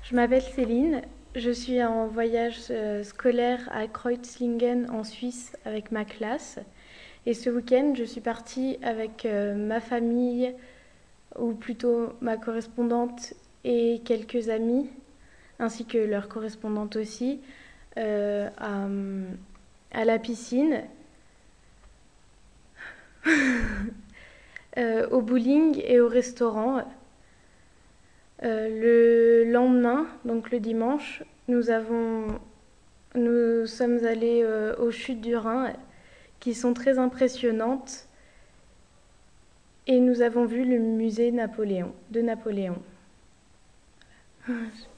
Je m'appelle Céline, je suis en voyage scolaire à Kreuzlingen en Suisse avec ma classe. Et ce week-end, je suis partie avec ma famille, ou plutôt ma correspondante et quelques amis, ainsi que leur correspondante aussi, euh, à, à la piscine, au bowling et au restaurant. Le lendemain, donc le dimanche, nous sommes allés aux chutes du Rhin, qui sont très impressionnantes, et nous avons vu le musée de Napoléon.